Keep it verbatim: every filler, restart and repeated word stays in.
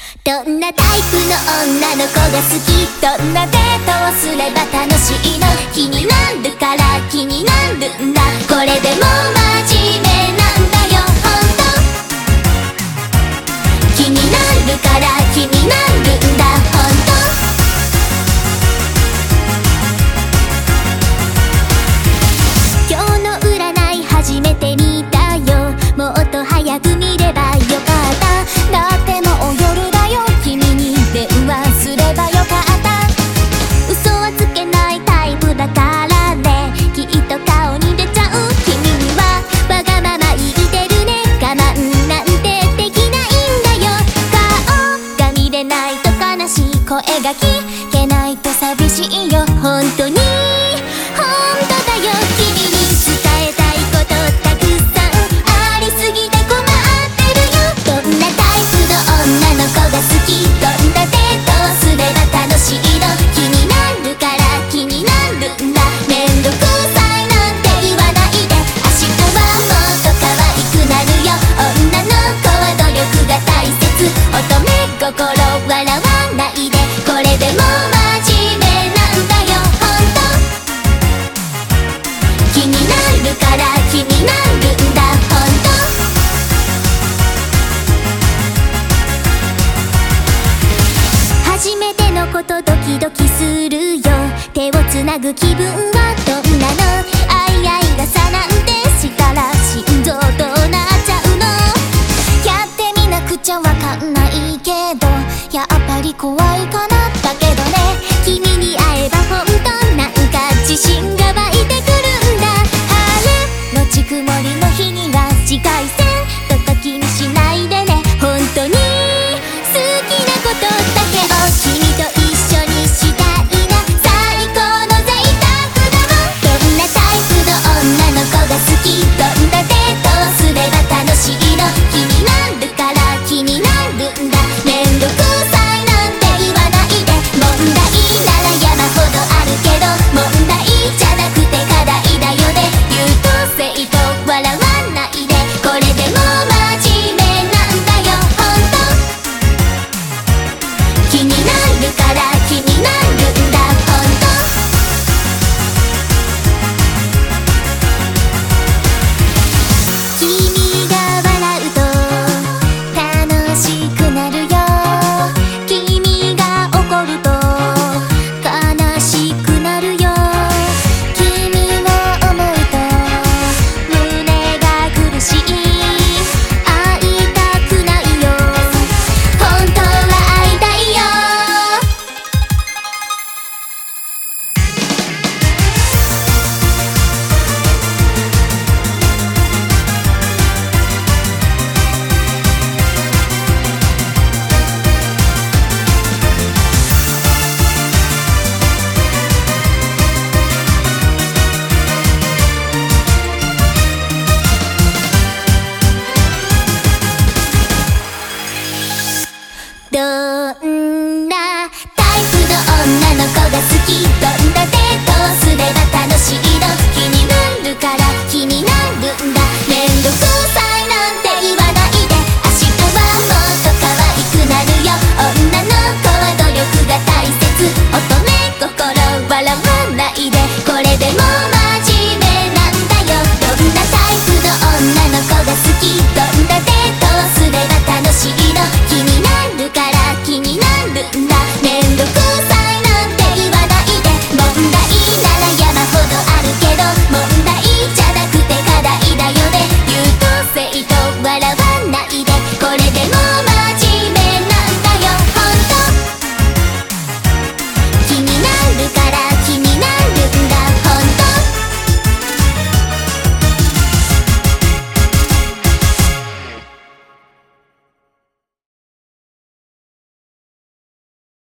どんなタイプの女の子が好き、どんなデートをすれば楽しいの、気になるから気になるんだ、これでも真面目なんだよほんと、気になるから気になるんだほんと、今日の占い初めて見たよ、もっと早く見ればよかった、だってもう夜だよ、君に電話すればよかった、嘘はつけないタイプだからね、きっと顔に出ちゃう、君にはわがまま言ってるね、我慢なんてできないんだよ、顔が見れないと悲しい、声が聞けないと寂しいよ、本当に本当だよ、君に伝えたいことたくさんありすぎて困ってるよ、どんなタイプの女の子が好き、どんなデートをすれば楽しいの、気になるから気になるんだ、めんどくさいなんて言わないで、明日はもっと可愛くなるよ、女の子は努力が大切、乙女心笑わないで、これでも真面目なんだよほんと、気になるから気になるんだほんと、初めてのことドキドキするよ、手をつなぐ気分はどんなの、あいあい傘なんてしたら心臓どうなっちゃうの、やってみなくちゃわかんないけど、やっぱり怖いかな、だけどね、君に会えばほんとなんか自信が湧いてくるんだ、晴れのち曇りの日には紫外線とか気にしないでね、本当に好きなことだけを君と一緒にしたいな、最高の贅沢だもん、どんなタイプの女の子が好き、どんなデートをすれば楽しいの、気になるから気になるんだ、めんどくさいなんて言わないで、問題なら山ほどあるけど問題じゃなくて課題だよね、優等生と笑わないで、これでも真面目なんだよほんと、気になるから気になるんだほんと、君が笑うと楽しくなるよ、君が怒ると悲しくなるよ、君を思うと胸が苦しい、会いたくないよ、本当は会いたいよ、ど